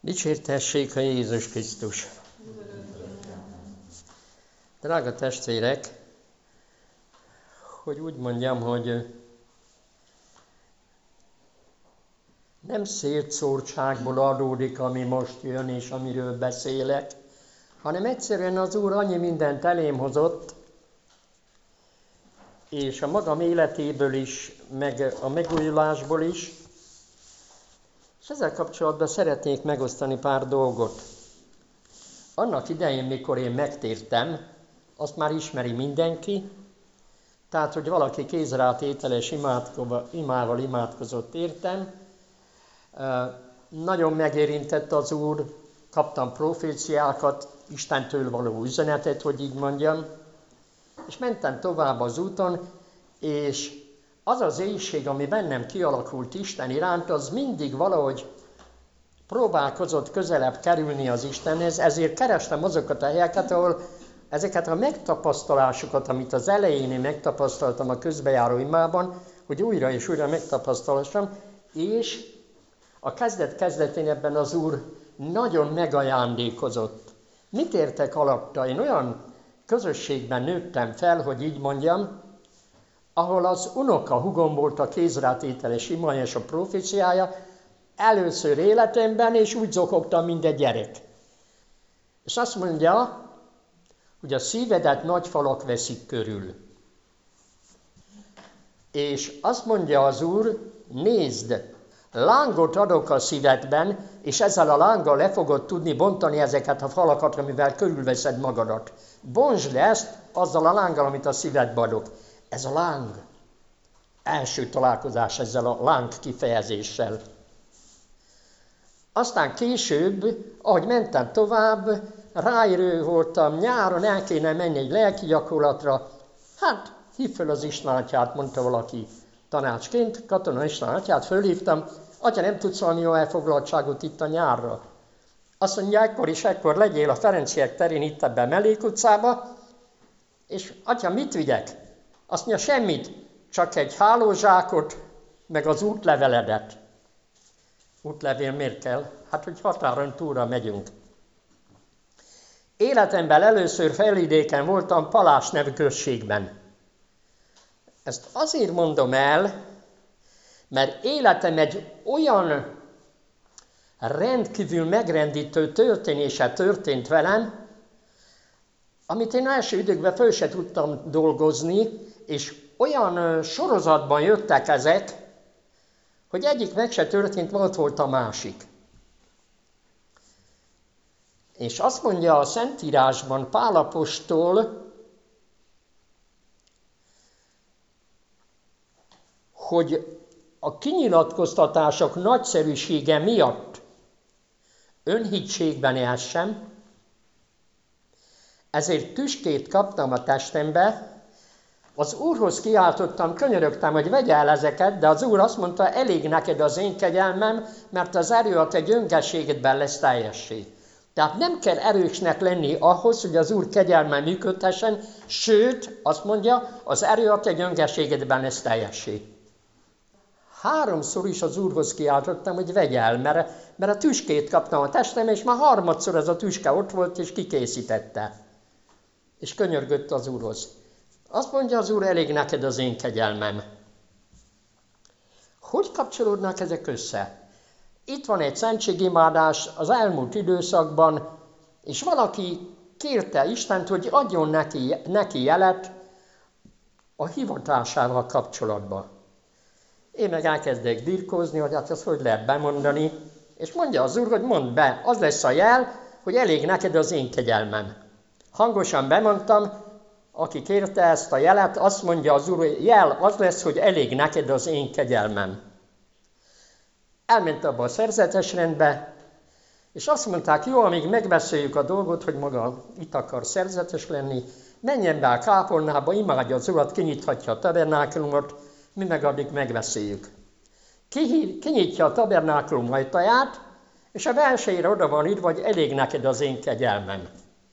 Dicsértessék a Jézus Krisztus! Drága testvérek, hogy úgy mondjam, hogy nem szétszórtságból adódik, ami most jön és amiről beszélek, hanem egyszerűen az Úr annyi mindent elém hozott, és a magam életéből is, meg a megújulásból is, és ezzel kapcsolatban szeretnék megosztani pár dolgot. Annak idején, mikor én megtértem, azt már ismeri mindenki, tehát, hogy valaki kézrátételes imával imádkozott értem. Nagyon megérintett az Úr, kaptam proféciákat, Istentől való üzenetet, hogy így mondjam, és mentem tovább az úton, és az az éhség, ami bennem kialakult Isten iránt, az mindig valahogy próbálkozott közelebb kerülni az Istenhez, ezért kerestem azokat a helyeket, ahol ezeket a megtapasztalásokat, amit az elején én megtapasztaltam a közbejáró imában, hogy újra és újra megtapasztalhassam, és a kezdet-kezdetén ebben az Úr nagyon megajándékozott. Mit értek alatta? Én olyan közösségben nőttem fel, hogy így mondjam, ahol az unokahúgom volt a kézrátételes ima és a proféciája, először életemben, és úgy zokogtam, mint egy gyerek. És azt mondja, hogy a szívedet nagy falak veszik körül. És azt mondja az Úr, nézd, lángot adok a szívedben, és ezzel a lánggal le fogod tudni bontani ezeket a falakat, amivel körülveszed magadat. Bontsd le ezt azzal a lánggal, amit a szívedbe adok. Ez a láng. Első találkozás ezzel a láng kifejezéssel. Aztán később, ahogy mentem tovább, ráérő voltam, nyáron el kéne menni egy lelki gyakorlatra. Hát, hív föl az Isten atyát, mondta valaki tanácsként, Katona Isten atyát fölhívtam, atya, nem tudsz valami jó elfoglaltságot itt a nyárra. Azt mondja, ekkor legyél a Ferenciek terén itt ebben Mellék utcába, és atya, mit vigyek? Azt mondja, semmit, csak egy hálózsákot, meg az útleveledet. Útlevél miért kell? Hát, hogy határon túlra megyünk. Életemben először Felvidéken voltam Palás nevű községben. Ezt azért mondom el, mert életem egy olyan rendkívül megrendítő történése történt velem, amit én első időkben föl se tudtam dolgozni, és olyan sorozatban jöttek ezek, hogy egyik meg se történt, volt a másik. És azt mondja a Szentírásban Pál apostol, hogy a kinyilatkoztatások nagyszerűsége miatt önhitségben élsem, ezért tüskét kaptam a testembe, az Úrhoz kiáltottam, könyörögtem, hogy vegye el ezeket, de az Úr azt mondta, elég neked az én kegyelmem, mert az erő a te gyöngességedben lesz teljessé. Tehát nem kell erősnek lenni ahhoz, hogy az Úr kegyelme működhessen, sőt, azt mondja, az erő a te gyöngességedben lesz teljessé. 3-szor is az Úrhoz kiáltottam, hogy vegye el, mert a tüskét kaptam a testem, és már 3-szor ez a tüske ott volt, és kikészítette. És könyörgött az Úrhoz. Azt mondja az Úr, elég neked az én kegyelmem. Hogy kapcsolódnak ezek össze? Itt van egy szentségimádás az elmúlt időszakban, és valaki kérte Istent, hogy adjon neki jelet a hivatásával kapcsolatban. Én meg elkezdek birkózni, hogy hát ezt hogy lehet bemondani, és mondja az Úr, hogy mondd be, az lesz a jel, hogy elég neked az én kegyelmem. Hangosan bemondtam, aki kérte ezt a jelet, azt mondja az Úr, hogy jel az lesz, hogy elég neked az én kegyelmem. Elment abba a szerzetesrendbe, és azt mondták, jó, amíg megbeszéljük a dolgot, hogy maga itt akar szerzetes lenni, menjen be a kápolnába, imádja az Urat, kinyithatja a tabernákulumot, mi meg addig megbeszéljük. Kinyitja a tabernákulum ajtaját, és a belsejére oda van írva, hogy elég neked az én kegyelmem.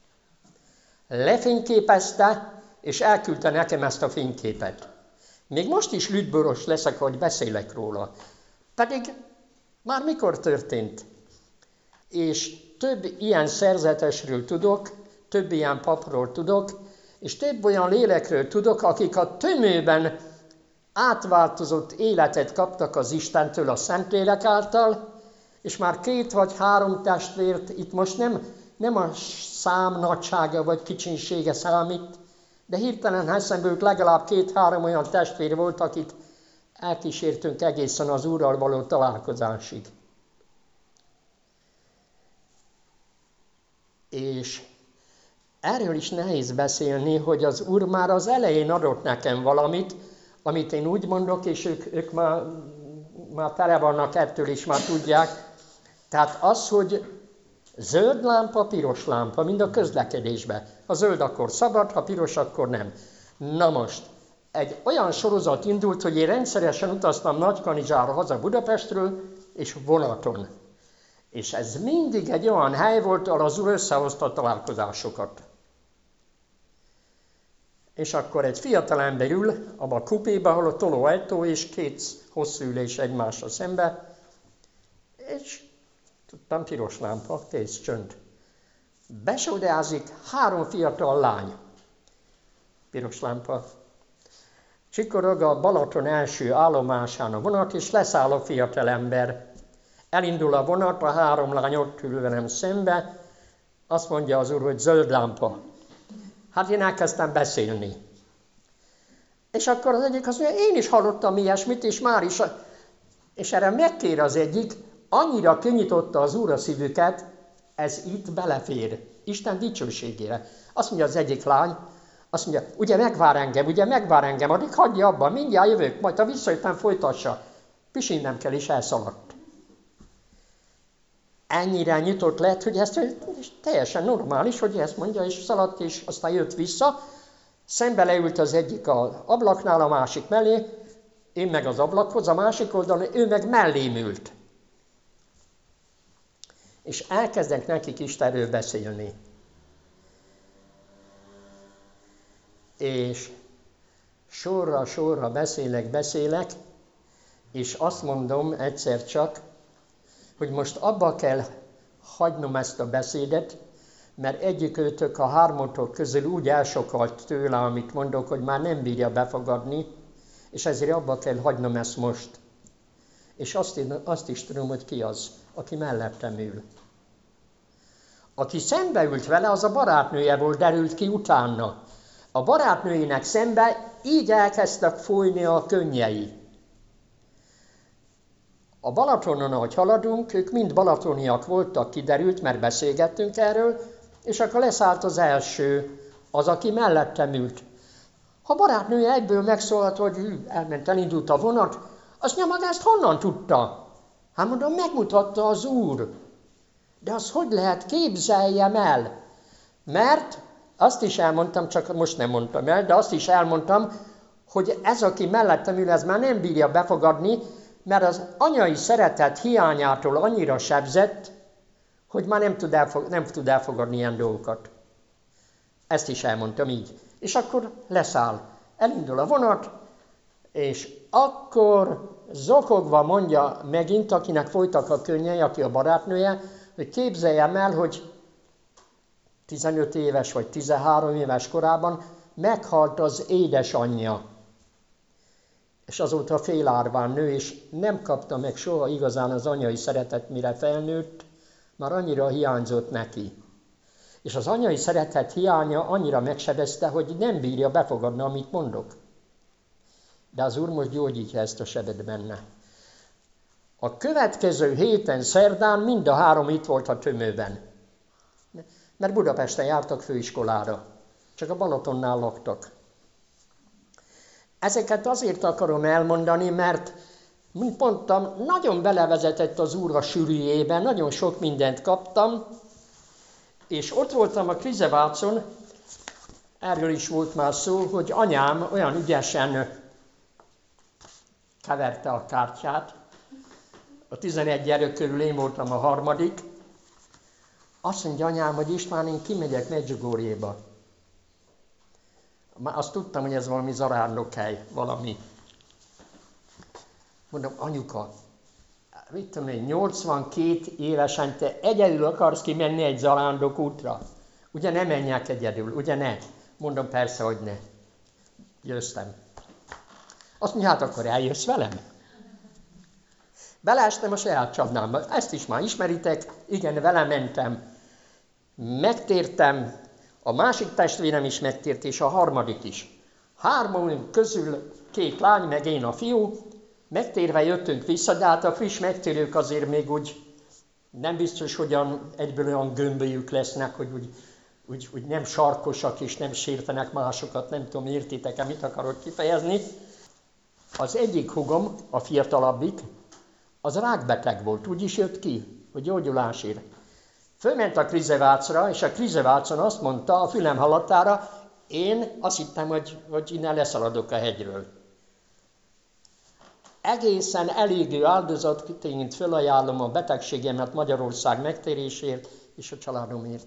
Lefényképezte, és elküldte nekem ezt a fényképet. Még most is lütboros leszek, hogy beszélek róla. Pedig már mikor történt? És több ilyen szerzetesről tudok, több ilyen papról tudok, és több olyan lélekről tudok, akik a tömőben átváltozott életet kaptak az Istentől a Szentlélek által, és már 2 vagy 3 testvért, itt most nem a szám nagysága vagy kicsinsége számít, de hirtelen eszembe jut, legalább 2-3 olyan testvér volt, akit elkísértünk egészen az Úrral való találkozásig. És erről is nehéz beszélni, hogy az Úr már az elején adott nekem valamit, amit én úgy mondok, és ők már tele vannak ettől is, már tudják. Tehát az, hogy zöld lámpa, piros lámpa, mind a közlekedésben. Ha zöld, akkor szabad, ha piros, akkor nem. Na most, egy olyan sorozat indult, hogy én rendszeresen utaztam Nagykanizsára haza Budapestről, és vonaton. És ez mindig egy olyan hely volt, ahol az Úr összehozta a találkozásokat. És akkor egy fiatalember ül abba a kupéba, ahol a tolóajtó és 2 hosszú ülés egymásra szembe, és tudtam, piros lámpa, kész, csönd. Besódeázik 3 fiatal lány. Piros lámpa. Csikorog a Balaton első állomásán a vonat, és leszáll a fiatalember. Elindul a vonat, a 3 lány ott ül velem szembe, azt mondja az Úr, hogy zöld lámpa. Hát én elkezdtem beszélni. És akkor az egyik azt mondja, én is hallottam ilyesmit, és már is, és erre megkér az egyik, annyira kinyitotta az Úr a szívüket, ez itt belefér, Isten dicsőségére. Azt mondja az egyik lány, azt mondja, ugye megvár engem, addig hagyja abba, mindjárt jövök, majd ha visszajöttem, folytassa. Pisilnem kell, és elszaladt. Ennyire nyitott lett, hogy ez teljesen normális, hogy ezt mondja, és szaladt, és aztán jött vissza. Szembe leült az egyik az ablaknál, a másik mellé, én meg az ablakhoz, a másik oldalon, ő meg mellém ült. És elkezdek nekik Istenről beszélni. És sorra beszélek, és azt mondom egyszer csak, hogy most abba kell hagynom ezt a beszédet, mert egyikőtök a 3 közül úgy elsokalt tőle, amit mondok, hogy már nem bírja befogadni, és ezért abba kell hagynom ezt most. És azt is tudom, hogy ki az, aki mellettem ül. Aki szembe ült vele, az a barátnője volt, derült ki utána. A barátnőjének szembe így elkezdtek folyni a könnyei. A Balatonon, ahogy haladunk, ők mind balatoniak voltak, kiderült, mert beszélgettünk erről, és akkor leszállt az első, az, aki mellettem ült. Ha barátnője egyből megszólalt, hogy elindult a vonat, azt mondja, maga ezt honnan tudta? Hát mondom, megmutatta az Úr. De az hogy lehet, képzeljem el? Mert azt is elmondtam, csak most nem mondtam el, de azt is elmondtam, hogy ez, aki mellettem ül, ez már nem bírja befogadni, mert az anyai szeretet hiányától annyira sebzett, hogy már nem tud elfogadni ilyen dolgokat. Ezt is elmondtam így. És akkor leszáll. Elindul a vonat, és akkor zokogva mondja megint, akinek folytak a könnyei, aki a barátnője, hogy képzeljem el, hogy 15 éves vagy 13 éves korában meghalt az édesanyja. És azóta félárván nő, és nem kapta meg soha igazán az anyai szeretet, mire felnőtt, már annyira hiányzott neki. És az anyai szeretet hiánya annyira megsebezte, hogy nem bírja befogadni, amit mondok. De az Úr most gyógyítja ezt a sebet benne. A következő héten, szerdán mind a 3 itt volt a tömőben. Mert Budapesten jártak főiskolára. Csak a Balatonnál laktak. Ezeket azért akarom elmondani, mert, mint mondtam, nagyon belevezetett az Úr a sűrűjében, nagyon sok mindent kaptam, és ott voltam a Krizevácon, erről is volt már szó, hogy anyám olyan ügyesen keverte a kártyát, a 11 gyerek körül én voltam a 3. Azt mondja anyám, hogy István, én kimegyek Medjugorjéba. Már azt tudtam, hogy ez valami zarárnokhely, valami. Mondom, anyuka, mit tudom én, 82 évesen te egyedül akarsz kimenni egy zarándok útra? Ugye ne menjek egyedül, ugye ne? Mondom, persze, hogy ne. Győztem. Azt mondja, hát akkor eljössz velem? Beleestem a saját csapdámba. Ezt is már ismeritek. Igen, vele mentem. Megtértem. A másik testvérem is megtért, és a harmadik is. 3 közül 2 lány, meg én a fiú. Megtérve jöttünk vissza, de hát a friss megtérők azért még úgy nem biztos, hogy egyből olyan gömbölyük lesznek, hogy úgy nem sarkosak és nem sértenek másokat, nem tudom, értitek-e, mit akarok kifejezni. Az egyik húgom, a fiatalabbik, az rákbeteg volt, úgy is jött ki, hogy gyógyulásért. Fölment a Krizevácra, és a Krizevácon azt mondta a fülem hallatára, én azt hittem, hogy innen leszaladok a hegyről. Egészen elégő áldozatként fölajánlom a betegségemet Magyarország megtérésért és a családomért.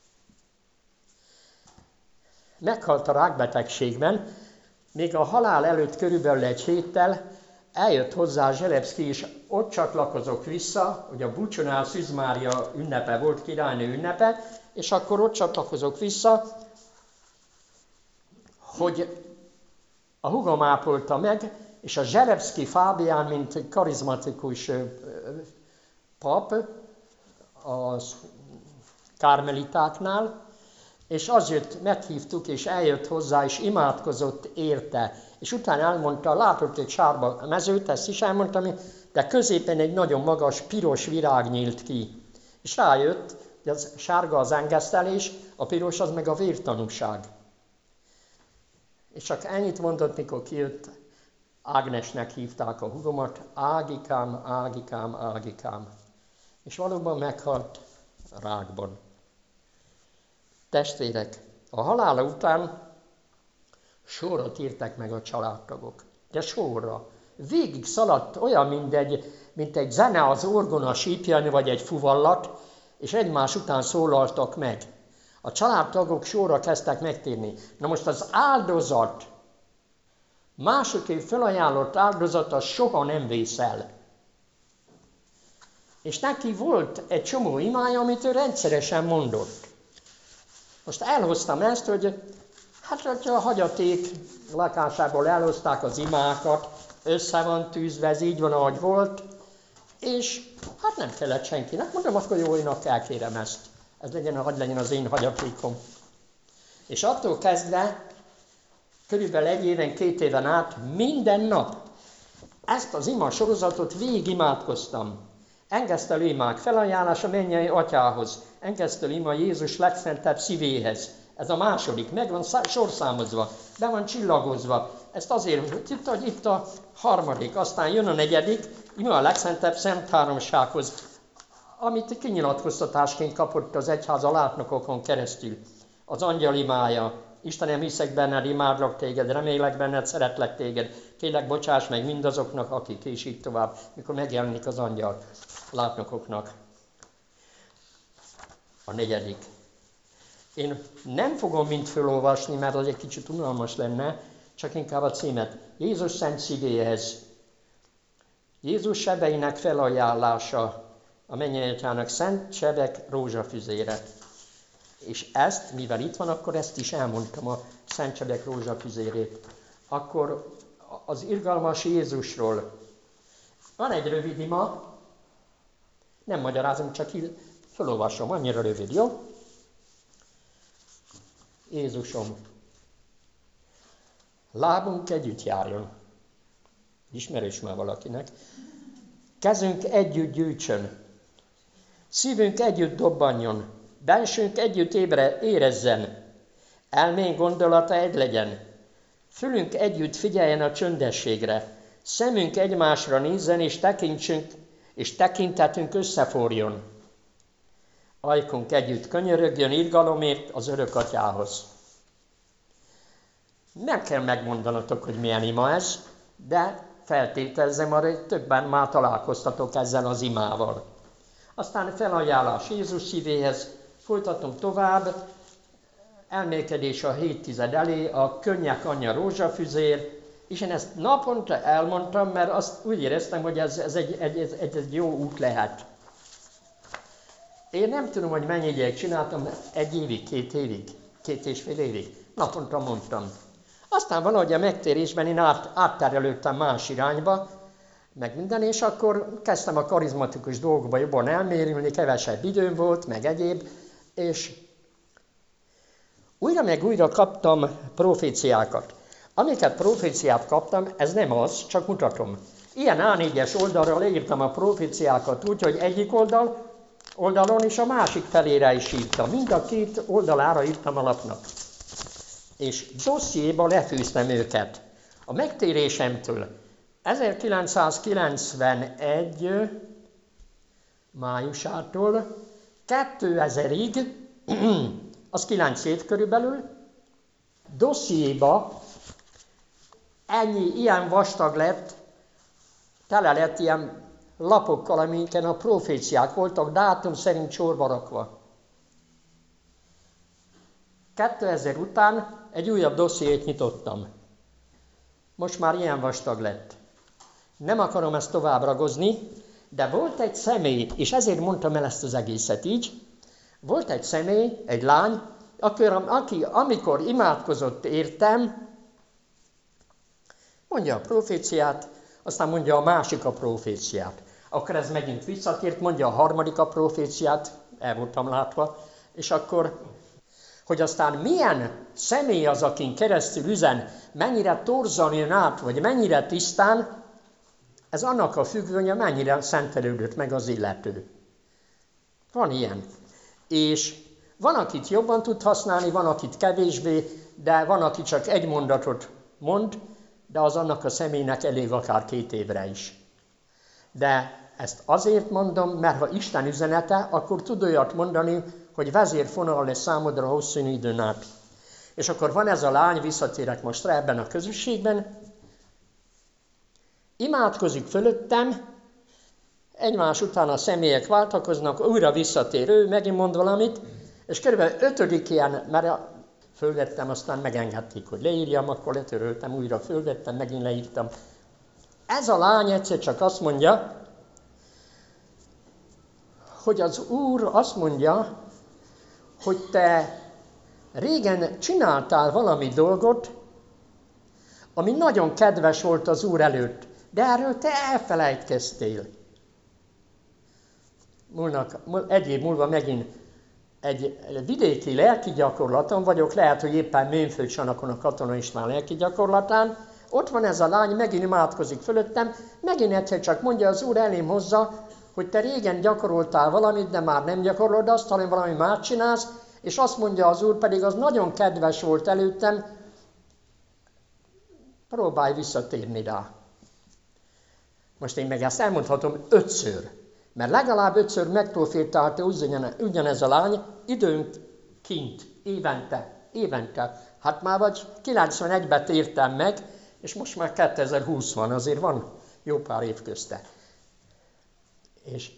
Meghalt a rákbetegségben, még a halál előtt körülbelül 1 héttel eljött hozzá Zselebszki, és ott csatlakozok vissza, hogy a Bucsonál Szűz Mária ünnepe volt, királynő ünnepe, és akkor ott csatlakozok vissza, hogy a húgom ápolta meg, és a Zselebszki Fábián, mint egy karizmatikus pap a kármelitáknál, és az jött, meghívtuk, és eljött hozzá, és imádkozott érte. És utána elmondta, látott egy sárba mezőt, ezt is elmondtam, de középen egy nagyon magas, piros virág nyílt ki. És rájött, hogy az sárga az engesztelés, a piros az meg a vértanúság. És csak ennyit mondott, mikor kijött, Ágnesnek hívták a húgomat, Ágikám, Ágikám, Ágikám. És valóban meghalt rákban. Testvérek, a halála után sorra tértek meg a családtagok. De sorra. Végig szaladt olyan, mint egy zene az orgona sípján, vagy egy fuvallat, és egymás után szólaltak meg. A családtagok sorra kezdtek megtérni. Na most az áldozat, másoké felajánlott áldozat, az soha nem vész el. És neki volt egy csomó imája, amit ő rendszeresen mondott. Most elhoztam ezt, hogy a hagyaték lakásából elhozták az imákat, össze van tűzve, ez így van, ahogy volt, és hát nem kellett senkinek. Mondom, akkor jóinak elkérem ezt. Ez hadd legyen az én hagyatékom. És attól kezdve, körülbelül 1 éven, 2 éven át minden nap ezt az ima sorozatot végig imádkoztam. Engesztelő imák felajánlása mennyei atyához. Engesztelő ima Jézus legszentebb szívéhez. Ez a második, meg van sorszámozva, be van csillagozva. Ezt azért, hogy itt a harmadik, aztán jön a 4. ima a legszentebb Szent Háromsághoz, amit kinyilatkoztatásként kapott az egyház a látnokokon keresztül. Az angyal imája, Istenem, hiszek benned, imádlak téged, remélek benned, szeretlek téged, kérlek, bocsáss meg mindazoknak, akik, és így tovább, mikor megjelenik az angyal látnokoknak. A 4. Én nem fogom mind felolvasni, mert az egy kicsit unalmas lenne, csak inkább a címet. Jézus szent szívéhez. Jézus sebeinek felajánlása a mennyei atyának szent sebek rózsafüzére. És ezt, mivel itt van, akkor ezt is elmondtam, a szent sebek rózsafüzérét. Akkor az irgalmas Jézusról. Van egy rövid ima, nem magyarázom, csak így felolvasom, annyira rövid, jó? Jézusom, lábunk együtt járjon. Ismerős már valakinek. Kezünk együtt gyűjtsön. Szívünk együtt dobbanjon. Bensőnk együtt érezzen. Elménk gondolata egy legyen. Fülünk együtt figyeljen a csöndességre. Szemünk egymásra nézzen, és tekintetünk összeforjon. Ajkunk együtt könyörögjön irgalomért az örök atyához. Nem kell megmondanatok, hogy milyen ima ez, de feltételezem, hogy többen már találkoztatok ezzel az imával. Aztán felajánlás Jézus szívéhez, folytatom tovább, elmélkedés a 7 elé, a könnyek anyja rózsafüzér, És én ezt naponta elmondtam, mert azt úgy éreztem, hogy ez egy jó út lehet. Én nem tudom, hogy mennyi ideig csináltam, 1 évig, 2 évig, 2,5 évig. Naponta mondtam. Aztán valahogy a megtérésben én átterelődtem más irányba, meg minden, és akkor kezdtem a karizmatikus dolgokba jobban elmérülni, kevesebb időm volt, meg egyéb, és újra meg újra kaptam proféciákat. Amiket proféciát kaptam, ez nem az, csak mutatom. Ilyen A4-es oldalra leírtam a proféciákat úgy, hogy egyik oldalon és a másik felére is írtam. Mind a 2 oldalára írtam a lapnak. És dossziéba lefűztem őket. A megtérésemtől 1991 májusától 2000-ig, az 9 év körülbelül, dossziéba ilyen vastag lett, tele lett ilyen lapokkal, amiken a proféciák voltak, dátum szerint sorba rakva. 2000 után egy újabb dossziét nyitottam. Most már ilyen vastag lett. Nem akarom ezt tovább ragozni, de volt egy személy, és ezért mondtam el ezt az egészet így, volt egy személy, egy lány, aki amikor imádkozott értem, mondja a proféciát, aztán mondja a másik a proféciát. Akkor ez megint visszatért, mondja a harmadik a proféciát, el voltam látva, és akkor, hogy aztán milyen személy az, akin keresztül üzen, mennyire torzan jön át, vagy mennyire tisztán, ez annak a függvénye, mennyire szentelődött meg az illető. Van ilyen. És van, akit jobban tud használni, van, akit kevésbé, de van, aki csak egy mondatot mond, de az annak a személynek elég akár 2 évre is. De ezt azért mondom, mert ha Isten üzenete, akkor tud olyat mondani, hogy vezérfonal lesz számodra hosszú időn át. És akkor van ez a lány, visszatérek most rá ebben a közösségben, imádkozik fölöttem, egymás után a személyek váltakoznak, újra visszatér ő, megint mond valamit, és körülbelül 5. ilyen, mert fölvettem, aztán megengedték, hogy leírjam, akkor letöröltem, újra fölvettem, megint leírtam. Ez a lány egyszer csak azt mondja, hogy az Úr azt mondja, hogy te régen csináltál valami dolgot, ami nagyon kedves volt az Úr előtt, de erről te elfelejtkeztél. Egy év múlva megint egy vidéki lelki gyakorlaton vagyok, lehet, hogy éppen Ménföldcsanakon a Katona István lelki gyakorlatán, ott van ez a lány, megint imádkozik fölöttem, megint egyszer csak mondja az Úr elém hozza, hogy te régen gyakoroltál valamit, de már nem gyakorolod azt, hanem valami más csinálsz, és azt mondja az Úr, pedig az nagyon kedves volt előttem, próbálj visszatérni rá. Most én meg ezt elmondhatom 5-ször, mert legalább 5-ször megprofétálta ugyanez a lány, időnként, évente. Hát már vagy 91-ben tértem meg, és most már 2020 van, azért van jó pár év közte. És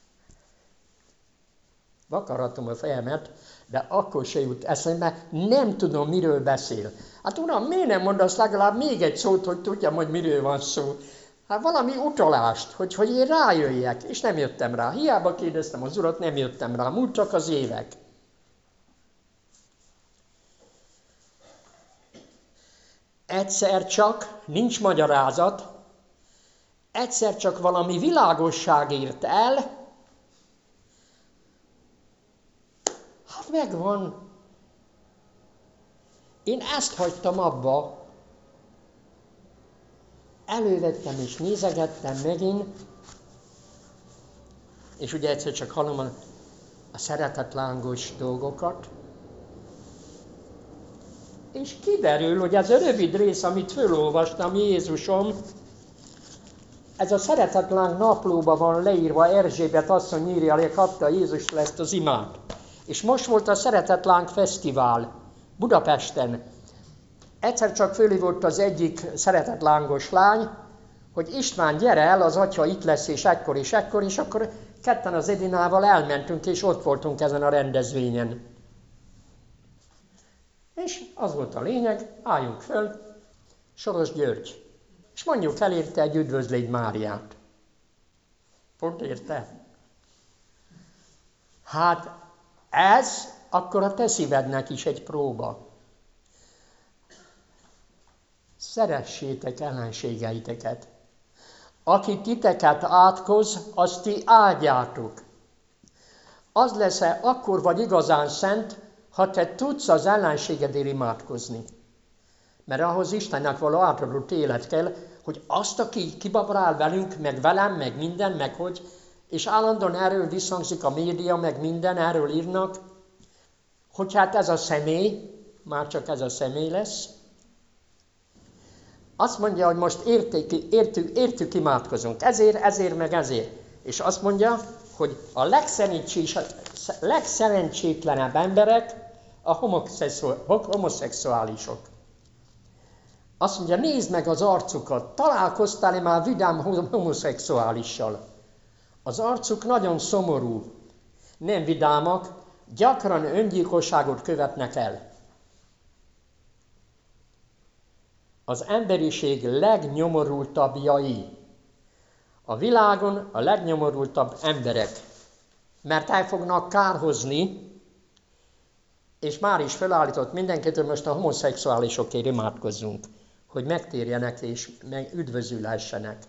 vakarhatom a fejemet, de akkor se jut eszembe, nem tudom, miről beszél. Hát uram, miért nem mondasz legalább még egy szót, hogy tudjam, hogy miről van szó? Hát valami utalást, hogy én rájöjjek, és nem jöttem rá. Hiába kérdeztem az Urat, nem jöttem rá, múltak az évek. Egyszer csak, nincs magyarázat, egyszer csak valami világosság ért el, hát megvan. Én ezt hagytam abba, elővettem és nézegettem megint, és ugye egyszer csak hallom a szeretetlángos dolgokat, és kiderül, hogy ez a rövid rész, amit fölolvastam, Jézusom, ez a szeretetláng naplóban van leírva, Erzsébet asszony írja le, kapta Jézustól ezt az imát. És most volt a Szeretetláng Fesztivál Budapesten. Egyszer csak fölhívott az egyik szeretetlángos lány, hogy István, gyere el, az atya itt lesz, és ekkor, és akkor ketten az Edinával elmentünk, és ott voltunk ezen a rendezvényen. És az volt a lényeg, álljunk föl, Soros György. és mondjuk el érte egy üdvözlégy Máriát. Pont érte? Hát ez akkor a te szívednek is egy próba. Szeressétek ellenségeiteket. Aki titeket átkoz, azt ti áldjátok. Az lesz-e, akkor vagy igazán szent, ha te tudsz az ellenségedért imádkozni. Mert ahhoz Istennek való átadott élet kell, hogy azt, aki kibabrál velünk, meg velem, meg minden, meg hogy, és állandóan erről visszhangzik a média, meg minden, erről írnak, hogy hát ez a személy, már csak ez a személy lesz, azt mondja, hogy most értük imádkozunk, ezért, meg ezért. És azt mondja, hogy a legszerencsétlenebb emberek a homoszexuálisok. Azt mondja, nézd meg az arcukat, találkoztál-e már vidám homoszexuálissal? Az arcuk nagyon szomorú, nem vidámak, gyakran öngyilkosságot követnek el. Az emberiség legnyomorultabbjai. A világon a legnyomorultabb emberek, mert el fognak kárhozni, és már is felállított mindenkit, hogy most a homoszexuálisokért imádkozzunk, hogy megtérjenek és üdvözülhessenek.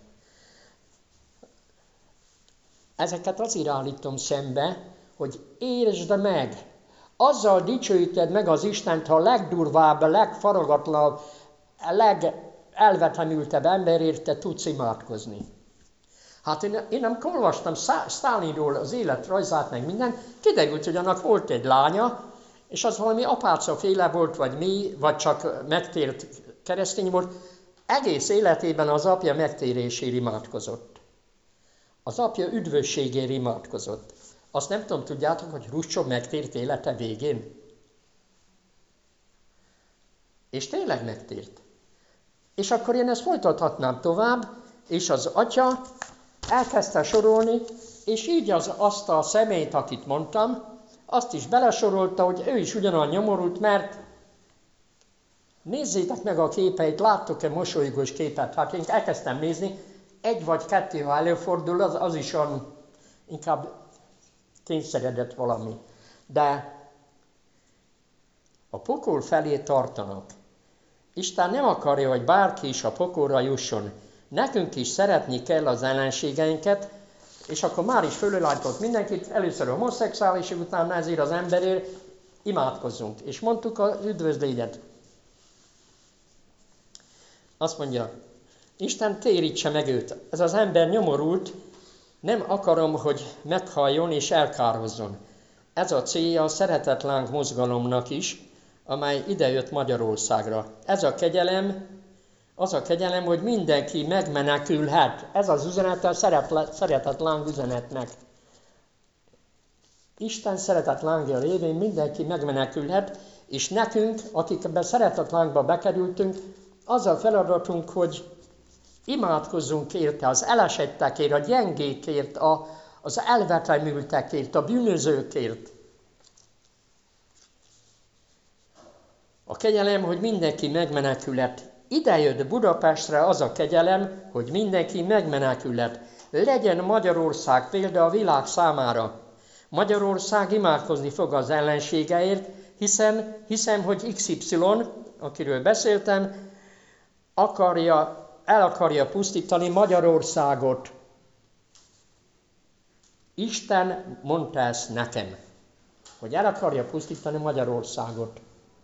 Ezeket azért állítom szembe, hogy értsd meg, azzal dicsőíted meg az Istent, ha a legdurvább, a legfaragatlanabb, a legelvetlenültebb emberért te tudsz imádkozni. Hát én amikor olvastam Sztálinról az életrajzát, meg minden, kiderült, hogy annak volt egy lánya, és az valami apácaféle volt, vagy mi, vagy csak megtért keresztény volt. Egész életében az apja megtérésért imádkozott. Az apja üdvösségért imádkozott. Azt nem tudom, tudjátok, hogy Hruscsov megtért élete végén? És tényleg megtért. És akkor én ezt folytathatnám tovább, és az atya elkezdte sorolni, és így azt a személyt, akit mondtam, azt is belesorolta, hogy ő is ugyanolyan nyomorult, mert nézzétek meg a képeit, láttok-e mosolygós képet? Hát én elkezdtem nézni, egy vagy kettő, ha előfordul, az is olyan inkább kényszeredett valami. De a pokol felé tartanak. Isten nem akarja, hogy bárki is a pokolra jusson. Nekünk is szeretni kell az ellenségeinket, és akkor már is fölölállított mindenkit, először a homoszexuális, utána ezért az emberért imádkozzunk. És mondtuk az üdvözlégyet. Azt mondja, Isten térítse meg őt. Ez az ember nyomorult, nem akarom, hogy meghalljon és elkárhozzon. Ez a célja a szeretetláng mozgalomnak is, amely idejött Magyarországra. Ez a kegyelem, az a kegyelem, hogy mindenki megmenekülhet. Ez az üzenete a szeretetláng üzenetnek. Isten szeretetlángja révén mindenki megmenekülhet, és nekünk, akik ebben szeretetlángba bekerültünk, az a feladatunk, hogy imádkozzunk érte az elesettekért, a gyengékért, az elvetlenültekért, a bűnözőkért. A kegyelem, hogy mindenki megmenekülhet. Ide jött Budapestre az a kegyelem, hogy mindenki megmenekülhet. Legyen Magyarország példa a világ számára. Magyarország imádkozni fog az ellenségeért, hiszen hiszem, hogy XY, akiről beszéltem, el akarja pusztítani Magyarországot. Isten mondta ezt nekem, hogy el akarja pusztítani Magyarországot.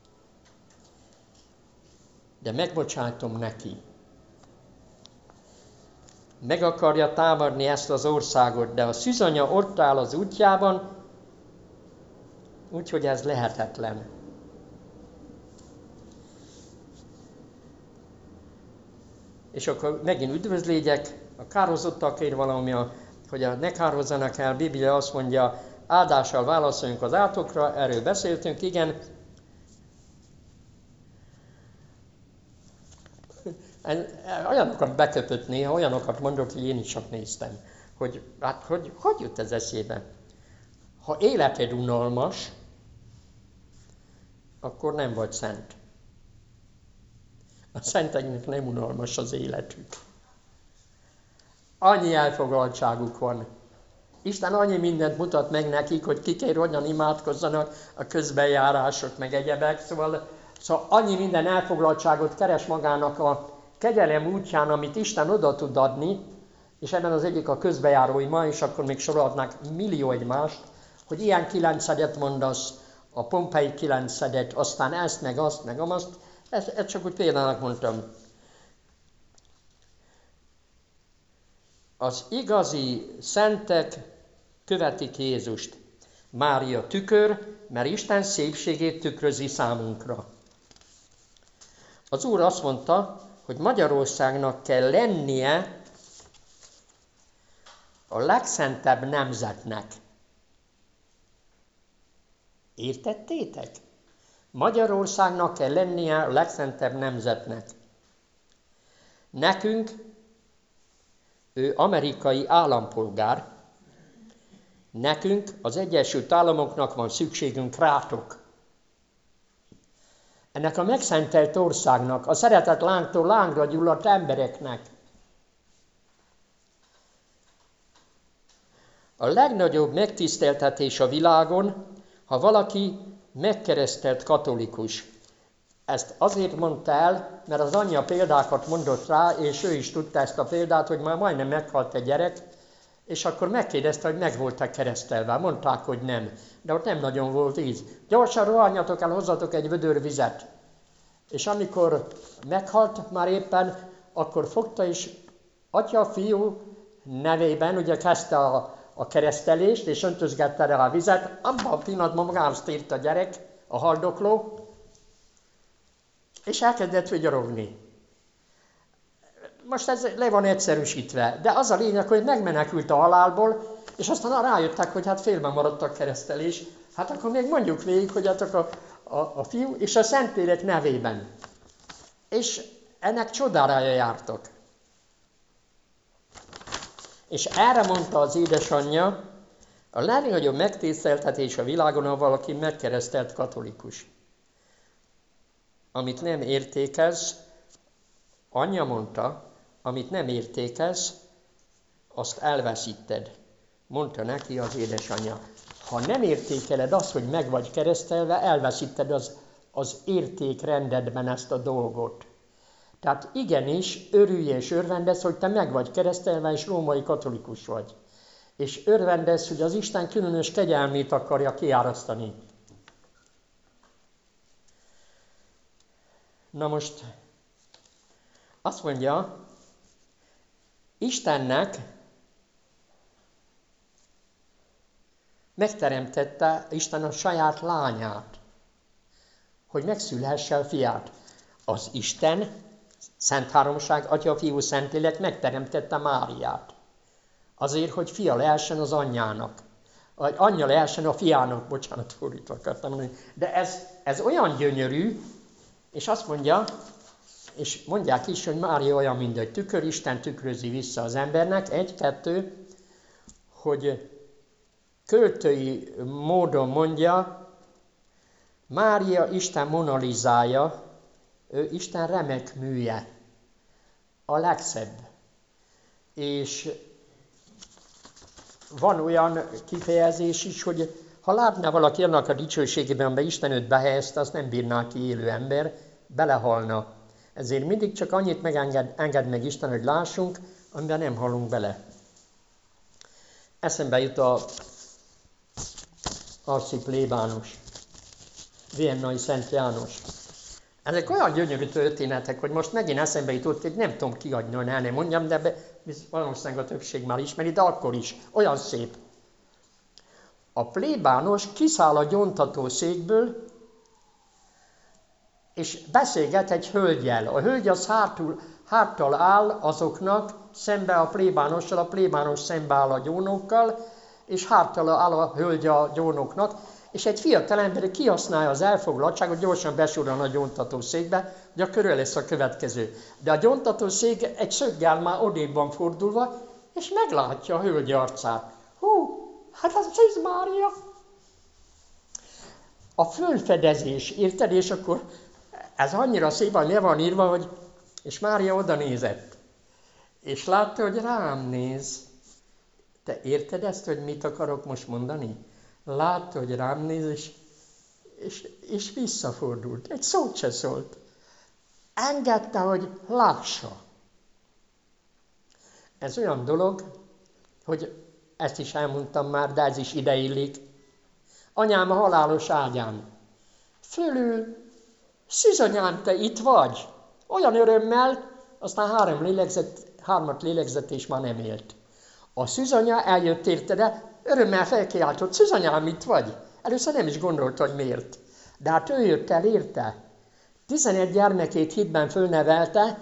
De megbocsátom neki. Meg akarja támadni ezt az országot, de a szűzanya ott áll az útjában, úgyhogy ez lehetetlen. És akkor megint üdvözlégyek, a kárhozottakért valami, hogy ne kárhozzanak el, Biblia azt mondja, áldással válaszoljunk az átokra, erről beszéltünk, igen. Olyanokat beköpött néha, olyanokat mondok, hogy én is csak néztem, hogy jut ez eszébe? Ha életed unalmas, akkor nem vagy szent. A szenteknek nem unalmas az életük. Annyi elfoglaltságuk van. Isten annyi mindent mutat meg nekik, hogy kikért hogyan imádkozzanak, a közbenjárások, meg egyebek. Szóval annyi minden elfoglaltságot keres magának a kegyelem útján, amit Isten oda tud adni, és ebben az egyik a közbejárói ma, és akkor még sorolhatnák millió egymást, hogy ilyen 9-et mondasz, a Pompei 9-et, aztán ezt, meg azt, meg amazt. Ezt csak úgy példának mondtam. Az igazi szentek követik Jézust. Mária tükör, mert Isten szépségét tükrözi számunkra. Az Úr azt mondta, hogy Magyarországnak kell lennie a legszentebb nemzetnek. Értettétek? Magyarországnak kell lennie a legszentebb nemzetnek. Nekünk, ő amerikai állampolgár, nekünk, az Egyesült Államoknak van szükségünk rátok. Ennek a megszentelt országnak, a szeretet lángtól lángra gyulladt embereknek. A legnagyobb megtiszteltetés a világon, ha valaki megkeresztelt katolikus. Ezt azért mondta el, mert az anyja példákat mondott rá, és ő is tudta ezt a példát, hogy már majdnem meghalt egy gyerek, és akkor megkérdezte, hogy meg volt-e keresztelve. Mondták, hogy nem, de ott nem nagyon volt víz. Gyorsan rohanjatok el, hozzatok egy vödör vizet. És amikor meghalt már éppen, akkor fogta is atya, fiú nevében, ugye kezdte a keresztelést, és öntözgette rá a vizet, abban a pillanatban magához tért a gyerek, a haldokló, és elkezdett vigyorogni. Most ez le van egyszerűsítve, de az a lényeg, hogy megmenekült a halálból, és aztán rájöttek, hogy hát félben maradt a keresztelés. Hát akkor még mondjuk végig, hogy hát a fiú és a Szentlélek nevében. És ennek csodára jártok. És erre mondta az édesanyja, a legnagyobb megtiszteltetés a világon, ha valaki megkeresztelt katolikus. Amit nem értékez, anyja mondta, amit nem értékez, azt elveszíted. Mondta neki az édesanyja. Ha nem értékeled azt, hogy meg vagy keresztelve, elveszíted az értékrendedben ezt a dolgot. Tehát igenis, örülj és örvendez, hogy te meg vagy keresztelve, és római katolikus vagy. És örvendez, hogy az Isten különös kegyelmét akarja kiárasztani. Na most, azt mondja, Istennek megteremtette Isten a saját lányát, hogy megszülhesse a fiát. Az Isten, Szent Háromság, Atya, Fiú, Szentlélek megteremtette Máriát. Azért, hogy fia lehessen az anyjának. Vagy anyja lehessen a fiának, bocsánat, fordítva akartam mondani. De ez olyan gyönyörű, és azt mondja, és mondják is, hogy Mária olyan, mint egy tükör, Isten tükrözi vissza az embernek. 1-2, hogy költői módon mondja, Mária Isten monalizája, ő Isten remek műje, a legszebb. És van olyan kifejezés is, hogy ha látná valaki annak a dicsőségében, amiben Isten őt behelyezte, azt nem bírná ki élő ember, belehalna. Ezért mindig csak annyit enged meg Isten, hogy lássunk, amiben nem halunk bele. Eszembe jut a Alszi plébános, viennai Szent János. Ezek olyan gyönyörű történetek, hogy most megint eszembe jutott, hogy nem tudom kiadni, hogy el nem mondjam, de valószínűleg a többség már ismeri, de akkor is. Olyan szép. A plébános kiszáll a gyóntatószékből, és beszélget egy hölggyel. A hölgy az háttal áll azoknak, szembe a plébánossal, a plébános szembe áll a gyónokkal, és háttal áll a hölgy a gyónoknak, és egy fiatal ember kihasználja az elfoglaltságot, gyorsan besorol a gyóntatószékbe, hogy a körül lesz a következő. De a gyóntatószék egy szöggel már odébb van fordulva, és meglátja a hölgy arcát. Hú, hát az Mária! A fölfedezés, érted? És akkor ez annyira szépen le van írva, hogy És Mária oda nézett, és látta, hogy rám néz. Te érted ezt, hogy mit akarok most mondani? Látta, hogy rám néz, és visszafordult. Egy szót se szólt. Engedte, hogy lássa. Ez olyan dolog, hogy ezt is elmondtam már, de ez is ideillik. Anyám a halálos ágyán. Fölül, Szűzanyám, te itt vagy? Olyan örömmel, aztán hármat lélegzett, és már nem élt. A szűzanya eljött érte, de örömmel felkiáltott, Szűzanyám, itt vagy? Először nem is gondolta, hogy miért. De hát ő jött el, érte. 11 gyermekét hitben fölnevelte,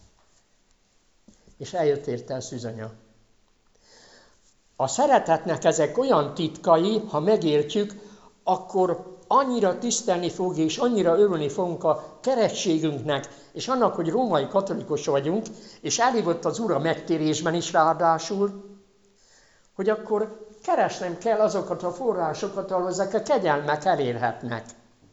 és eljött érte a szűzanya. A szeretetnek ezek olyan titkai, ha megértjük, akkor annyira tisztelni fog, és annyira örülni fogunk a keresztségünknek, és annak, hogy római katolikus vagyunk, és elhívott az Úr a megtérésben is ráadásul, hogy akkor keresnem kell azokat a forrásokat, ahol ezek a kegyelmek elérhetnek.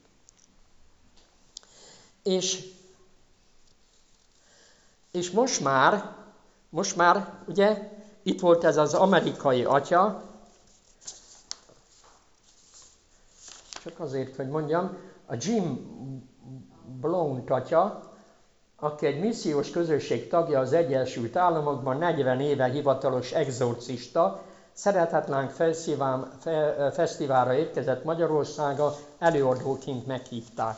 És most már, ugye, itt volt ez az amerikai atya, csak azért, hogy mondjam, a Jim Blount atya, aki egy missziós közösség tagja az Egyesült Államokban, 40 éve hivatalos exorcista, Szeretetlánk fesztiválra érkezett Magyarországra, előadóként meghívták.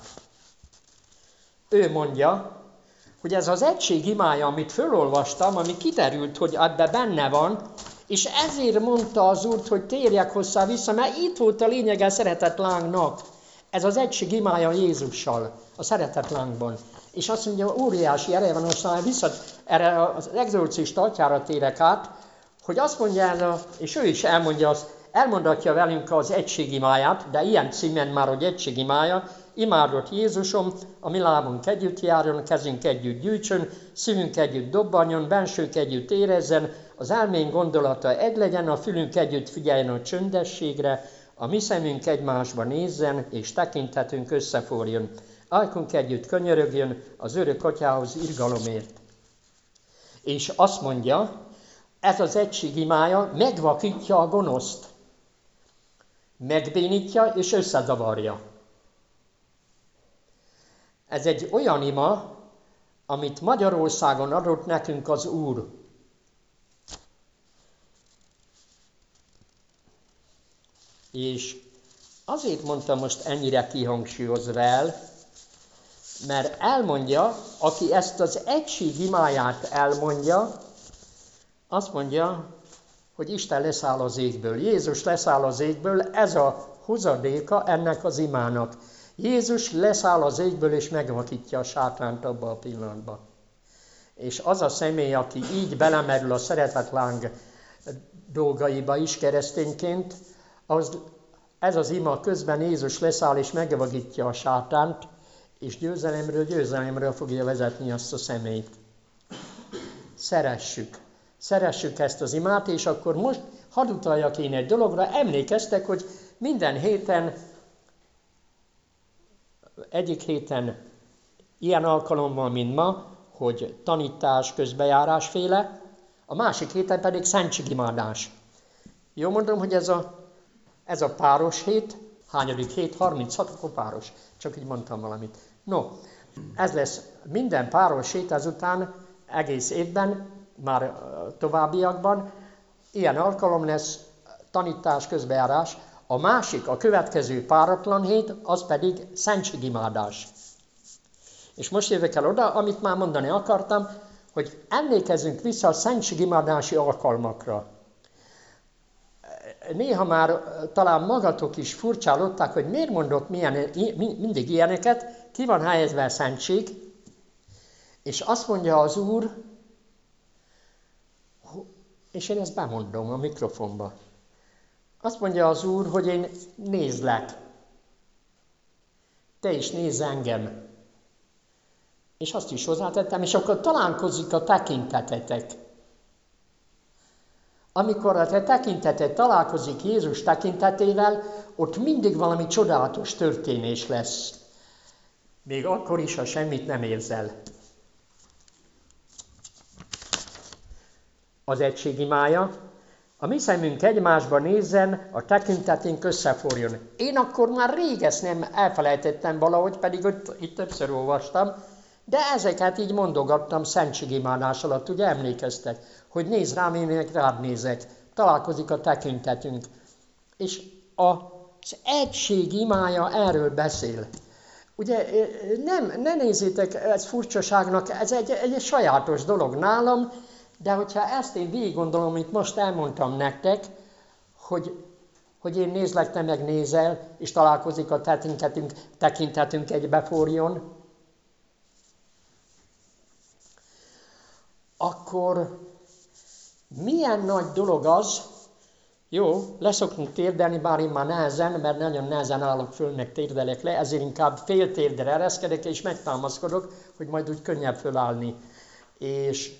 Ő mondja, hogy ez az egység imája, amit fölolvastam, ami kiderült, hogy ebben benne van, és ezért mondta az Úr, hogy térjek hozzá vissza, mert itt volt a lényege a szeretetlánknak. Ez az egység imája Jézussal, a szeretetlánkban. És azt mondja, óriási ereje van, aztán erre az exorcista atyára térek át, hogy azt mondja, és ő is elmondatja velünk az egység imáját, de ilyen címen már, hogy egység imája, imádott Jézusom, a mi lábunk együtt járjon, kezünk együtt gyűjtsön, szívünk együtt dobbanjon, bensők együtt érezzen, az elménk gondolata egy legyen, a fülünk együtt figyeljen a csöndességre, a mi szemünk egymásba nézzen, és tekintetünk összeforjon. Ajkunk együtt könyörögjön az örök atyához irgalomért. És azt mondja, ez az egység imája megvakítja a gonoszt, megbénítja és összezavarja. Ez egy olyan ima, amit Magyarországon adott nekünk az Úr. És azért mondtam most ennyire kihangsúlyozva el, mert elmondja, aki ezt az egység imáját elmondja, azt mondja, hogy Isten leszáll az égből, Jézus leszáll az égből, ez a hozadéka ennek az imának. Jézus leszáll az égből, és megvakítja a sátánt abba a pillanatban. És az a személy, aki így belemerül a szeretetláng dolgaiba is keresztényként, ez az ima közben Jézus leszáll, és megvakítja a sátánt, és győzelemről fogja vezetni azt a személyt. Szeressük ezt az imát, és akkor most hadd utaljak én egy dologra. Emlékeztek, hogy minden héten, egyik héten ilyen alkalommal, mint ma, hogy tanítás, közbejárásféle, a másik héten pedig szentségimádás. Jó mondom, hogy ez a páros hét, hányadik hét, 36, akkor páros. Csak így mondtam valamit. No, ez lesz minden páros hét ezután, egész évben, már továbbiakban, ilyen alkalom lesz tanítás, közbejárás. A következő páratlan hét, az pedig szentségimádás. És most jövök el oda, amit már mondani akartam, hogy emlékezzünk vissza a szentségimádási alkalmakra. Néha már talán magatok is furcsálották, hogy miért mondok mindig ilyeneket, ki van helyezve a szentség, és azt mondja az Úr, és én ezt bemondom a mikrofonba. Azt mondja az Úr, hogy én nézlek. Te is nézz engem. És azt is hozzátettem, és akkor találkozik a tekintetetek. Amikor a te tekinteted találkozik Jézus tekintetével, ott mindig valami csodálatos történés lesz. Még akkor is, ha semmit nem érzel. az egységimája, a mi szemünk egymásba nézzen, a tekintetünk összeforjon. Én akkor már rég ezt nem elfelejtettem valahogy, pedig itt többször olvastam, de ezeket így mondogattam szentségimádás alatt, ugye emlékeztek, hogy nézd rám, én meg rád nézek, találkozik a tekintetünk. És az egység imája erről beszél. Ugye ne nézzétek ez furcsaságnak, ez egy sajátos dolog nálam, de hogyha ezt én végig gondolom, amit most elmondtam nektek, hogy én nézlek, te meg nézel, és találkozik a tekintetünk egybeforjon, akkor milyen nagy dolog az, jó, leszoktunk térdelni, bár én már nehezen, mert nagyon nehezen állok föl, meg térdelek le, ezért inkább fél térdre ereszkedek, és megtámaszkodok, hogy majd úgy könnyebb fölállni. És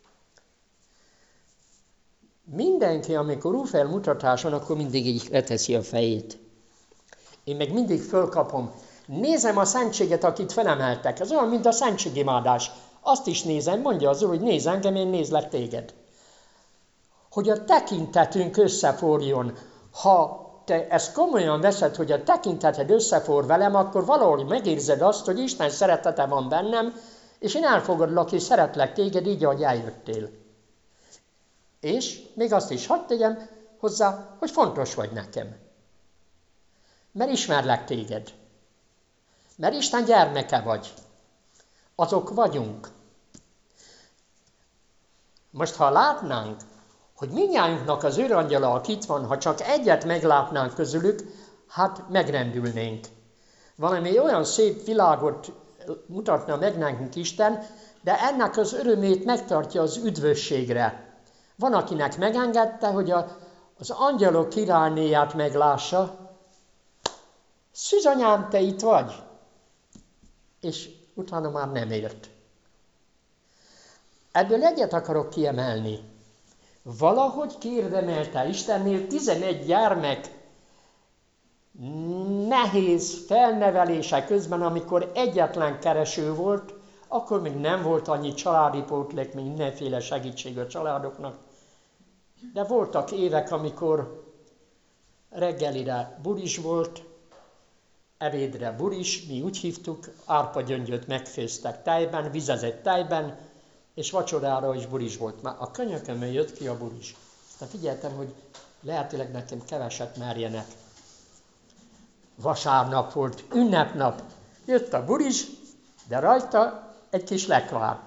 mindenki, amikor újfelmutatás van, akkor mindig így leteszi a fejét. Én meg mindig fölkapom. Nézem a szentséget, akit felemeltek. Ez olyan, mint a szentségimádás. Azt is nézem, mondja az Úr, hogy nézz engem, én nézlek téged. Hogy a tekintetünk összeforjon. Ha te ezt komolyan veszed, hogy a tekinteted összefor velem, akkor valahogy megérzed azt, hogy Isten szeretete van bennem, és én elfogadlak és szeretlek téged így, ahogy eljöttél. És még azt is hadd tegyem hozzá, hogy fontos vagy nekem. Mert ismerlek téged. Mert Isten gyermeke vagy. Azok vagyunk. Most ha látnánk, hogy mindnyájunknak az őrangyala, aki itt van, ha csak egyet meglátnánk közülük, hát megrendülnénk. Valami olyan szép világot mutatna meg nekünk Isten, de ennek az örömét megtartja az üdvösségre. Van, akinek megengedte, hogy az angyalok királynéját meglássa. Szűzanyám, te itt vagy? És utána már nem ért. Ebből egyet akarok kiemelni. Valahogy kiérdemelte Istennél 11 gyermek nehéz felnevelése közben, amikor egyetlen kereső volt, akkor még nem volt annyi családi pótlék, még mindenféle segítség a családoknak. De voltak évek, amikor reggelire buris volt, ebédre buris, mi úgy hívtuk, árpagyöngyöt megfőztek tejben, vizezett tejben, és vacsorára is buris volt. Már a könyökömön jött ki a buris. Aztán figyeltem, hogy lehetőleg nekem keveset merjenek. Vasárnap volt, ünnepnap. Jött a buris, de rajta egy kis lekvár.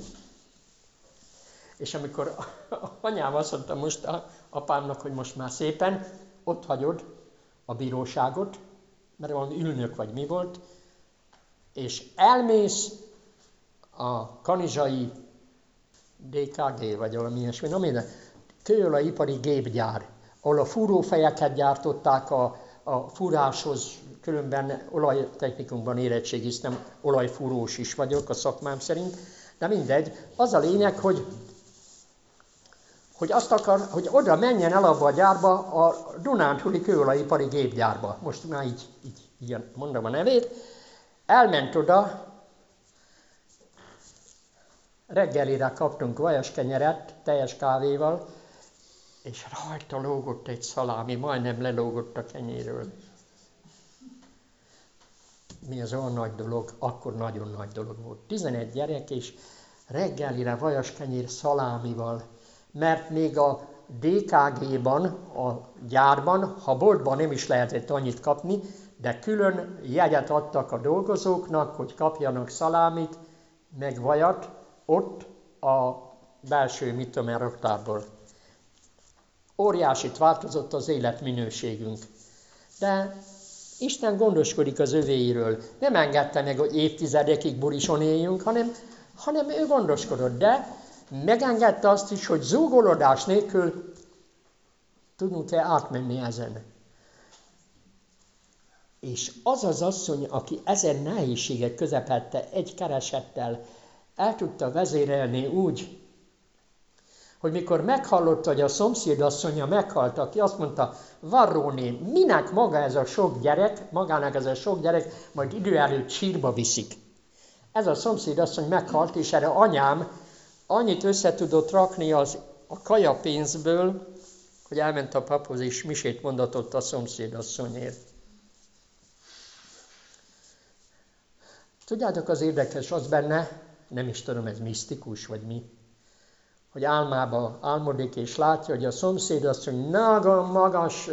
És amikor anyám azt mondta most apámnak, hogy most már szépen ott hagyod a bíróságot, mert valami ülnök vagy mi volt, és elmész a kanizsai DKG, vagy valami ilyesmi, Kőolaj ipari gépgyár, ahol a fúrófejeket gyártották a fúráshoz, különben olajtechnikumban érettségiztem, olajfúrós is vagyok a szakmám szerint, de mindegy. Az a lényeg, hogy hogy oda menjen el abba a gyárba, a Dunántúli kőolajipari gépgyárba. Most már így mondom a nevét. Elment oda, reggelire kaptunk vajaskenyeret, teljes kávéval, és rajta lógott egy szalámi, majdnem lelógott a kenyéről. Mi az olyan nagy dolog, akkor nagyon nagy dolog volt. 11 gyerek, és reggelire vajaskenyér szalámival. Mert még a DKG-ban, a gyárban, ha boltban nem is lehetett annyit kapni, de külön jegyet adtak a dolgozóknak, hogy kapjanak szalámit, meg vajat, ott a belső raktárból. Óriásit változott az életminőségünk. De Isten gondoskodik az övéiről. Nem engedte meg, hogy évtizedekig burison éljünk, hanem ő gondoskodott. De megengedte azt is, hogy zúgolódás nélkül tudunk-e átmenni ezen. És az az asszony, aki ezen nehézségek közepette egy keresettel el tudta vezérelni úgy, hogy mikor meghallotta, hogy a szomszédasszonya meghalt, aki azt mondta, Varróné, minek magának ez a sok gyerek, majd idő előtt sírba viszik. Ez a szomszédasszony meghalt, és erre anyám annyit össze tudott rakni az a kaja pénzből, hogy elment a paphoz és misét mondatott a szomszédasszonyért. Tudjátok, az érdekes az benne, nem is tudom, ez misztikus vagy mi, hogy álmába álmodik és látja, hogy a szomszédasszony nagyon magas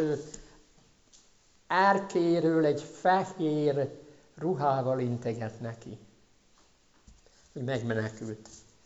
erkéről egy fehér ruhával integet neki, hogy megmenekült.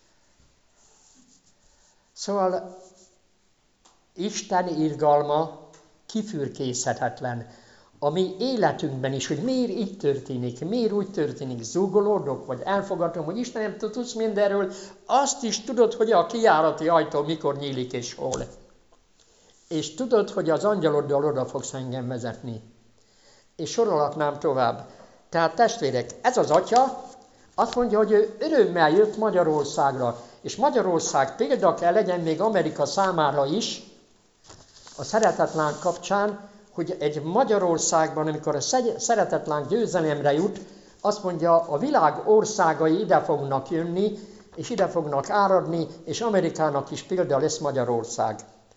Szóval Isten irgalma kifürkészhetetlen. A mi életünkben is, hogy miért így történik, miért úgy történik, zúgolódok, vagy elfogadom, hogy Istenem, te tudsz mindenről, azt is tudod, hogy a kijárati ajtó mikor nyílik és hol. És tudod, hogy az angyaloddal oda fogsz engem vezetni. És sorolhatnám tovább. Tehát testvérek, ez az atya azt mondja, hogy ő örömmel jött Magyarországra, és Magyarország példa kell legyen még Amerika számára is, a szeretetláng kapcsán, hogy egy Magyarországban, amikor a szeretetláng győzelemre jut, azt mondja, a világ országai ide fognak jönni, és ide fognak áradni, és Amerikának is példa lesz Magyarország.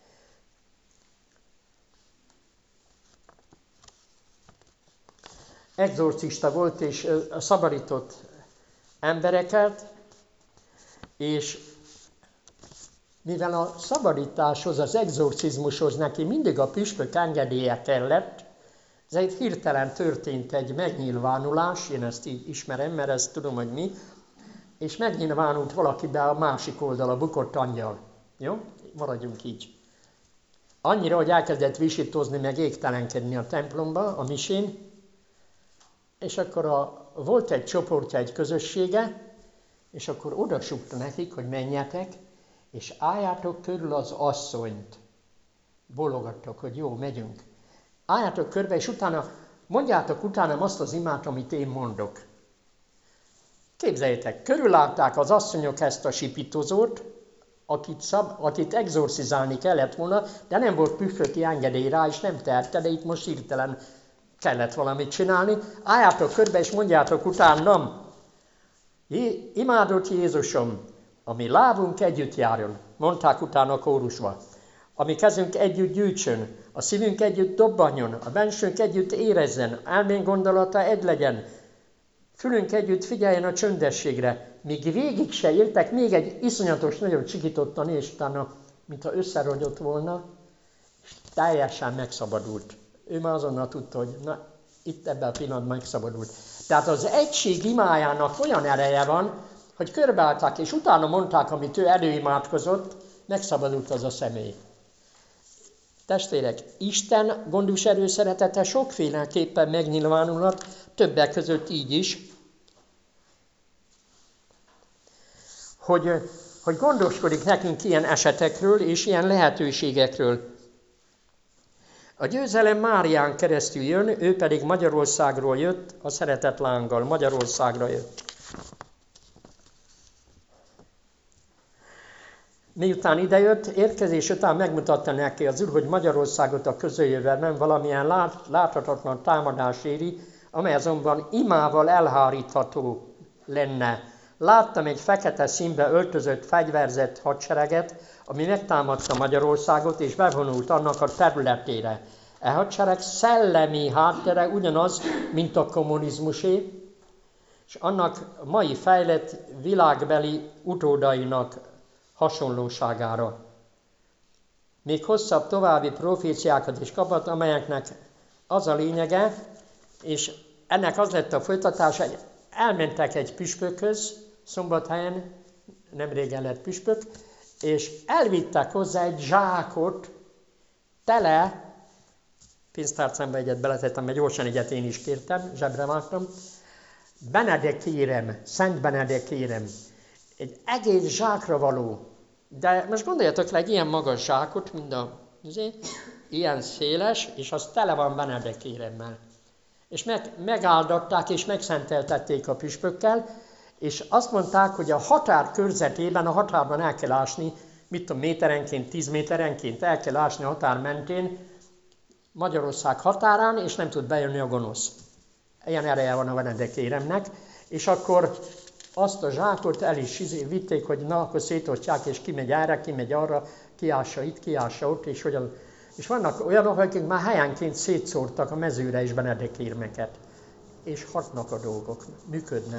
Exorcista volt, és szabadított embereket, és mivel a szabadításhoz, az exorcizmushoz neki mindig a püspök engedélye kellett, ez egy hirtelen történt egy megnyilvánulás, én ezt így ismerem, mert ezt tudom, hogy mi, és megnyilvánult valakibe a másik oldal, a bukott angyal. Jó? Maradjunk így. Annyira, hogy elkezdett visítozni, meg égtelenkedni a templomba, a misén, és akkor volt egy csoportja, egy közössége, és akkor oda súgta nekik, hogy menjetek, és álljátok körül az asszonyt. Bólogattok, hogy jó, megyünk. Álljátok körbe, és utána mondjátok utánam azt az imát, amit én mondok. Képzeljétek, körülállták az asszonyok ezt a sipítozót, akit exorcizálni kellett volna, de nem volt püspöki engedély rá, és nem tehette, de itt most hirtelen kellett valamit csinálni. Álljátok körbe, és mondjátok utánam, imádott Jézusom, a mi lábunk együtt járjon, mondták utána a kórusba. A mi kezünk együtt gyűjtsön, a szívünk együtt dobbanjon, a bensőnk együtt érezzen, elménk gondolata egy legyen, fülünk együtt figyeljen a csöndességre. Míg végig se értek, még egy iszonyatos, nagyon csikítottan, és utána, mintha összerogyott volna, és teljesen megszabadult. Ő már azonnal tudta, hogy na, itt ebben a pillanatban megszabadult. Tehát az egység imájának olyan ereje van, hogy körbeállták, és utána mondták, amit ő előimádkozott, megszabadult az a személy. Testvérek, Isten gondos erőszeretete sokféleképpen megnyilvánulhat, többek között így is, hogy gondoskodik nekünk ilyen esetekről és ilyen lehetőségekről. A győzelem Márián keresztül jön, ő pedig Magyarországról jött, a szeretetlánggal Magyarországra jött. Miután idejött, érkezés után megmutatta neki az Úr, hogy Magyarországot a közeljövőben nem valamilyen láthatatlan támadás éri, amely azonban imával elhárítható lenne. Láttam egy fekete színbe öltözött, fegyverzett hadsereget, ami megtámadta Magyarországot és bevonult annak a területére. E hadsereg szellemi háttere ugyanaz, mint a kommunizmusé, és annak mai fejlett világbeli utódainak hasonlóságára. Még hosszabb további proféciákat is kapott, amelyeknek az a lényege, és ennek az lett a folytatása, hogy elmentek egy püspökhöz, Szombathelyen, nem régen lett püspök, és elvittek hozzá egy zsákot tele, pénztárcámba egyet beletettem, mert gyorsan egyet én is kértem, zsebre vágtam, Benedek kérem, Szent Benedek kérem, egy egész zsákra való. De most gondoljatok le egy ilyen magas zsákot, mint ilyen széles, és az tele van Benedek kéremmel. És megáldatták és megszenteltették a püspökkel, és azt mondták, hogy a határ körzetében, a határban el kell ásni, mit tudom, méterenként, 10 méterenként el kell ásni a határ mentén, Magyarország határán, és nem tud bejönni a gonosz. Ilyen ereje van a Benedek kéremnek, és akkor azt a zsákot el is vitték, hogy na, akkor szétosztják, és kimegy erre, kimegy arra, kiássa itt, kiássa ott, és vannak olyanok, akik már helyenként szétszórtak a mezőre is benedekérmeket. És hatnak a dolgok, működnek.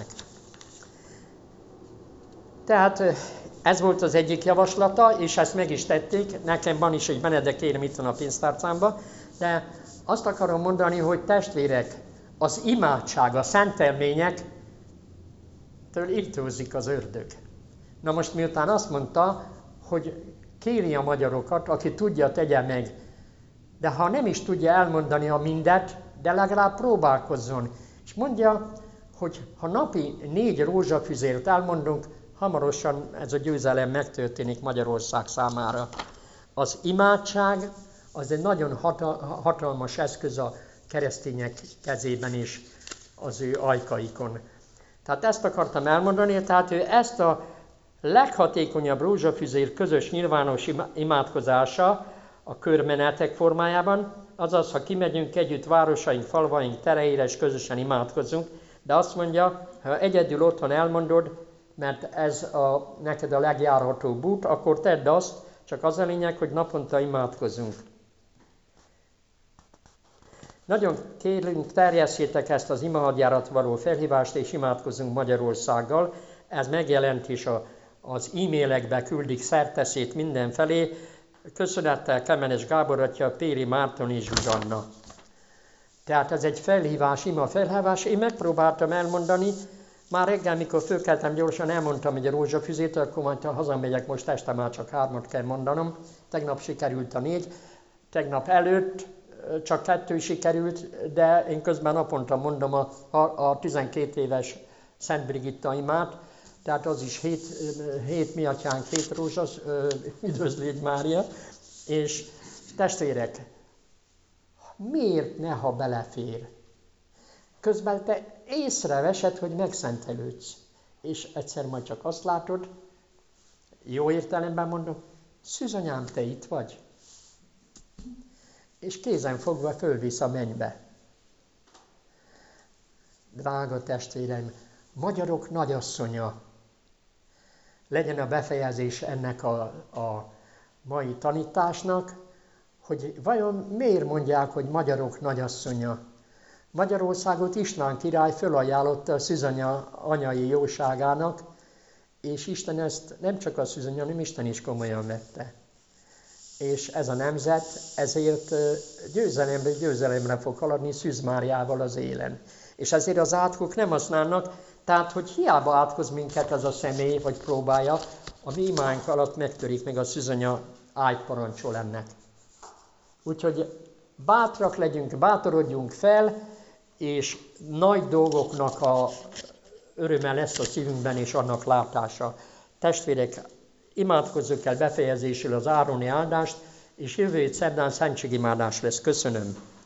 Tehát ez volt az egyik javaslata, és ezt meg is tették. Nekem van is egy benedekérem itt van a pénztárcámban, de azt akarom mondani, hogy testvérek, az imádság, a szentelményektől irtózik az ördög. Na most miután azt mondta, hogy kéri a magyarokat, aki tudja, tegye meg. De ha nem is tudja elmondani a mindet, de legalább próbálkozzon. És mondja, hogy ha napi 4 rózsafüzért elmondunk, hamarosan ez a győzelem megtörténik Magyarország számára. Az imádság az egy nagyon hatalmas eszköz a keresztények kezében is, az ő ajkaikon. Tehát ezt akartam elmondani, tehát ő ezt a leghatékonyabb rózsafüzér közös nyilvános imádkozása a körmenetek formájában, azaz, ha kimegyünk együtt városaink, falvaink tereire, és közösen imádkozunk, de azt mondja, ha egyedül otthon elmondod, mert ez neked a legjárhatóbb út, akkor tedd azt, csak az a lényeg, hogy naponta imádkozunk. Nagyon kérünk, terjesszétek ezt az imahadjárat való felhívást, és imádkozunk Magyarországgal. Ez megjelent is az e-mailekbe küldik szerteszét mindenfelé. Köszönettel Kemenes Gábor atya, Péri Márton és Zsuzsanna. Tehát ez egy felhívás, ima felhívás. Én megpróbáltam elmondani, már reggel, mikor fölkeltem, gyorsan elmondtam egy rózsafüzét, akkor majd ha hazamegyek, most este már csak 3 kell mondanom. Tegnap sikerült a 4, tegnap előtt csak 2 sikerült, de én közben naponta mondom a 12 éves Szent Brigitta imát, tehát az is 7 mi atyánk, 7 rózsa, üdvözlégy Mária, és testvérek, miért ne, ha belefér? Közben te észrevesed, hogy megszentelődsz, és egyszer majd csak azt látod, jó értelemben mondom, Szűzanyám, te itt vagy? És kézen fogva fölvisz a mennybe. Drága testvérem, magyarok nagyasszonya, legyen a befejezés ennek a mai tanításnak, hogy vajon miért mondják, hogy magyarok nagyasszonya. Magyarországot István király fölajánlotta a Szűzanya anyai jóságának, és Isten ezt nem csak a Szűzanya, hanem Isten is komolyan vette. És ez a nemzet ezért győzelemre fog haladni Szűz Máriával az élen. És ezért az átkok nem használnak, tehát hogy hiába átkoz minket ez a személy, vagy próbálja, a mi imánk alatt megtörik meg a Szűzanya ágyparancsol ennek. Úgyhogy bátrak legyünk, bátorodjunk fel, és nagy dolgoknak a öröme lesz a szívünkben, és annak látása. Testvérek, imádkozzuk el befejezésül az ároni áldást, és jövő szerdán szentségimádás lesz. Köszönöm.